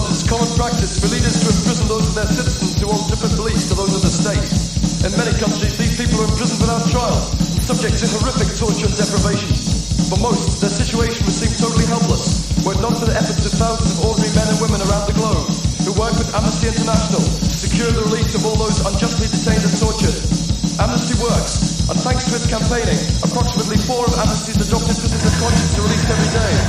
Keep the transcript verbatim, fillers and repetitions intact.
it's common practice for leaders to imprison those of their citizens who hold different beliefs to those of the state. In many countries, these people are imprisoned without trial, subject to horrific torture and deprivation. For most, their situation would seem totally helpless, were it not for the efforts of thousands of ordinary men and women around the globe who work with Amnesty International to secure the release of all those unjustly detained and tortured. Amnesty works, and thanks to its campaigning, approximately four of Amnesty's adopted prisoners of conscience are released every day.